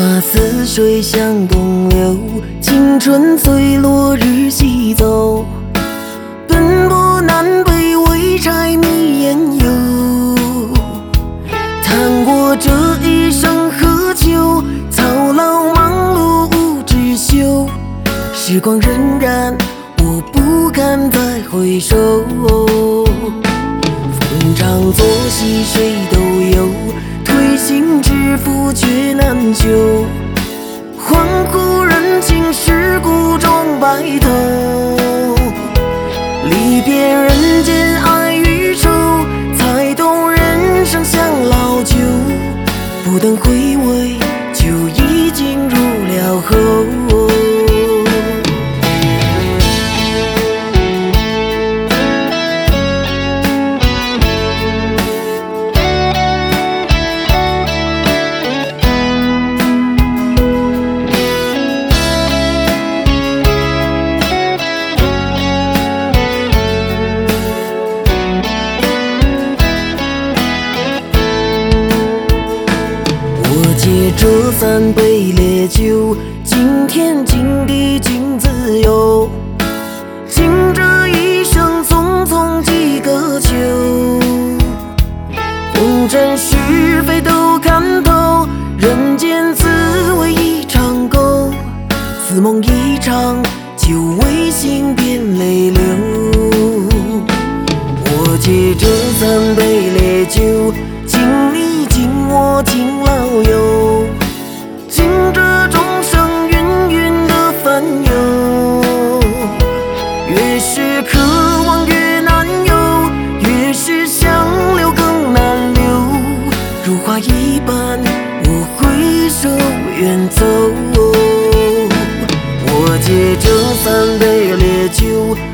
花似水向东流，青春随落日西走。奔波南北为柴米盐油，谈过这一生何求？操劳忙碌无知休，时光荏苒，我不敢再回首。逢场作戏谁都有，推心置腹却难求。恍惚人情世故中白头，离别人间爱与愁，才懂人生像老酒。不等回味，就已经入了喉。借这3杯烈酒，今天今地尽自由。敬这一生匆匆几个秋，红尘是非都看透，人间滋味一场够。似梦一场，就为心变泪流。我借这3杯烈酒，敬你敬我敬老友，敬这众生芸芸的烦忧。越是渴望越难有，越是想留更难留。如花一般，我挥手远走。我借这3杯烈酒，